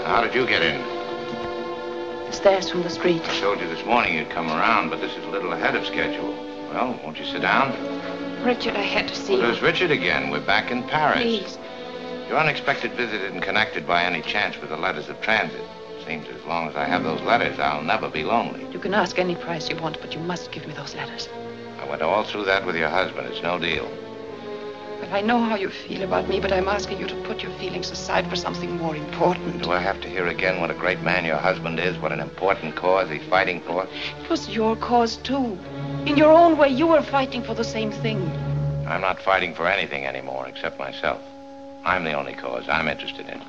How did you get in? Stairs from the street. I told you this morning you'd come around, but this is a little ahead of schedule. Well, won't you sit down? Richard, I had to see you. There's Richard again. We're back in Paris. Please. Your unexpected visit isn't connected by any chance with the letters of transit. Seems as long as I have those letters, I'll never be lonely. You can ask any price you want, but you must give me those letters. I went all through that with your husband. It's no deal. Well, I know how you feel about me, but I'm asking you to put your feelings aside for something more important. Do I have to hear again what a great man your husband is, what an important cause he's fighting for? It was your cause, too. In your own way, you were fighting for the same thing. I'm not fighting for anything anymore except myself. I'm the only cause I'm interested in.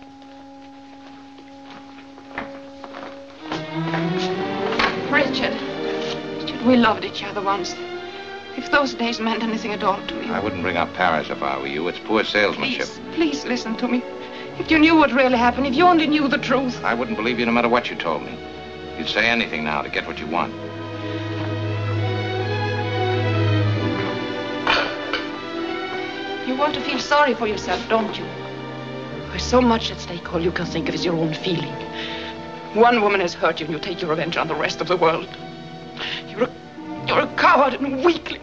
Richard, we loved each other once. If those days meant anything at all to you. I wouldn't bring up Paris if I were you. It's poor salesmanship. Please listen to me. If you knew what really happened, if you only knew the truth. I wouldn't believe you no matter what you told me. You'd say anything now to get what you want. You want to feel sorry for yourself, don't you? There's so much at stake. All you can think of is your own feeling. One woman has hurt you, and you take your revenge on the rest of the world. You're a coward and a weakling.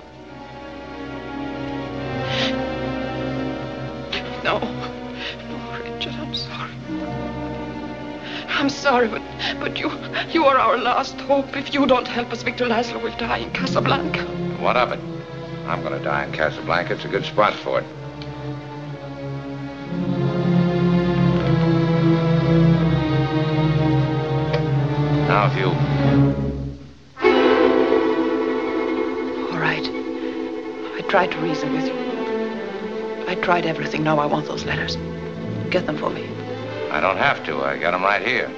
No, Richard, I'm sorry. I'm sorry, but you are our last hope. If you don't help us, Victor Laszlo will die in Casablanca. What of it? I'm going to die in Casablanca. It's a good spot for it. Now, if you... All right. I tried to reason with you. I tried everything. Now I want those letters. Get them for me. I don't have to. I got them right here.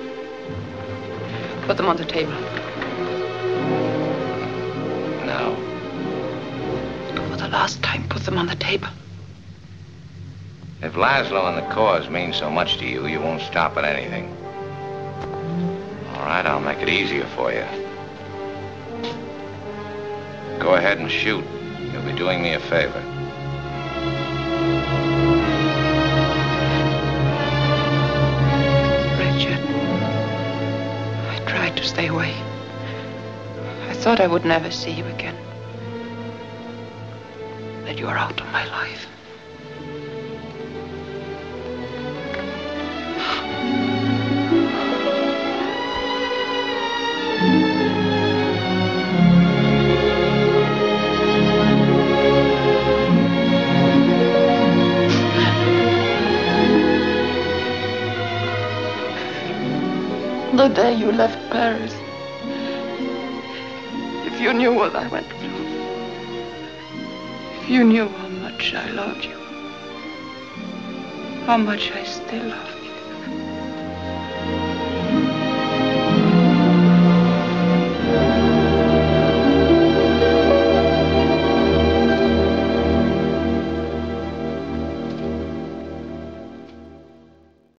Put them on the table. No. For the last time, put them on the table. If Laszlo and the cause mean so much to you, you won't stop at anything. All right, I'll make it easier for you. Go ahead and shoot. You'll be doing me a favor. Richard, I tried to stay away. I thought I would never see you again. That you are out of my life. The day you left Paris, if you knew what I went through, if you knew how much I loved you, how much I still love you.